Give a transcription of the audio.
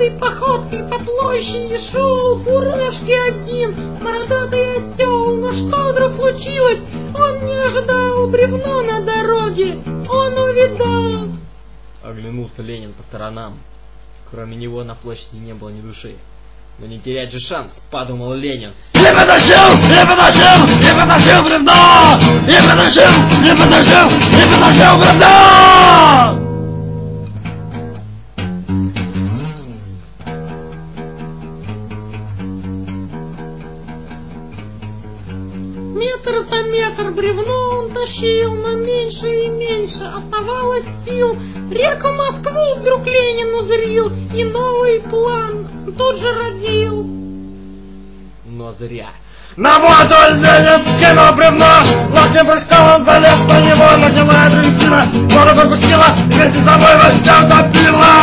Горбатой походкой по площади шел, фуражки один, бородатый осел. Но что вдруг случилось? Он не ожидал, бревно на дороге он увидал. Оглянулся Ленин по сторонам. Кроме него на площади не было ни души. Но не терять же шанс, подумал Ленин. Не потащил бревно! Не потащил бревно! Метр за метр бревно он тащил, но меньше и меньше оставалось сил. Реку Москву вдруг Ленин узрел и новый план тут же родил. Но зря. На воду Ленин скинул бревно, локтем прыжком он полез по него, нагнала Аргентина, воду пропустила, вместе с собой возьмем топила.